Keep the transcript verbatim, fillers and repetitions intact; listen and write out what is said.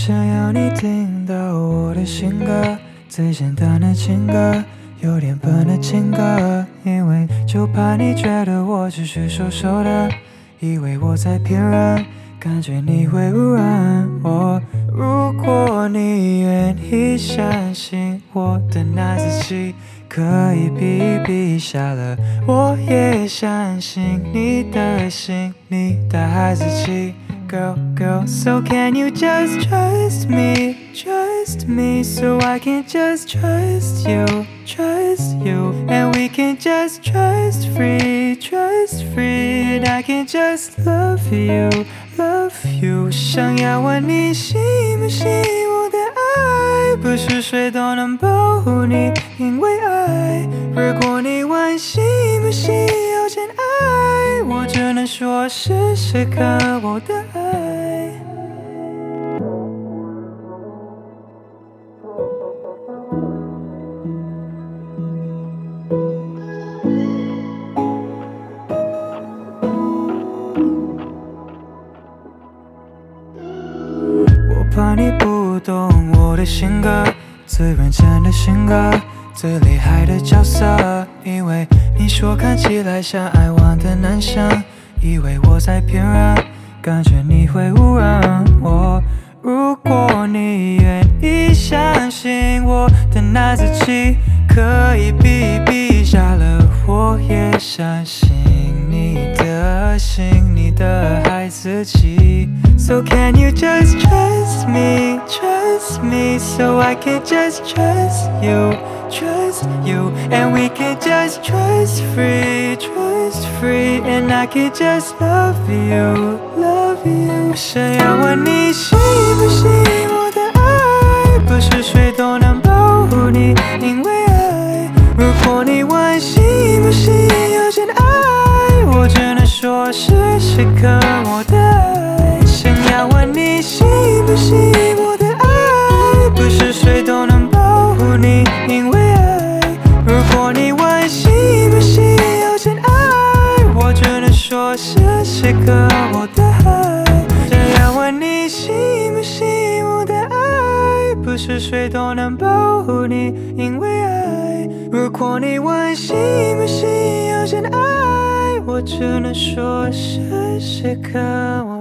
想要你听到我的情歌，最简单的情歌，有点笨的情歌，因为就怕你觉得我只是说说的，以为我在骗人，感觉你会误认我。如果你愿意相信我的那自己，可以比一比下了，我也相信你的心，你的孩子气。Girl, girl, so can you just trust me, trust me, so I can just trust you, trust you, and we can just trust free, trust free, and I can just love you, love you. 想要问你信不信我的爱，不是谁都能保护你，因为爱。如果你问信不信有真爱，我只能说试试看我的爱。我怕你不懂我的性格，最认真的性格，最厉害的角色，因为你说看起来像爱玩的男生，以为我在骗人，感觉你会误认我。如果你愿意相信我的那自己，可以比一比下了，我也相信你的心，你的孩子气。So can you just trust me, trust me, so I can just trust you, trust you, and we can just trust free, trust free, and I can just love you, love you. 想要问你信不信我的爱，不是谁都能保护你，因为爱。如果你问信不信有真爱，我只能说试试看我的爱。想要问你信不信我的爱，不是谁都能保护你，因为爱。如果你问信不信有真爱，我只能说试试看我的爱。想要问你信不信我的爱，不是谁都能保护你，因为爱。如果你问信不信有真爱，我只能说试试看我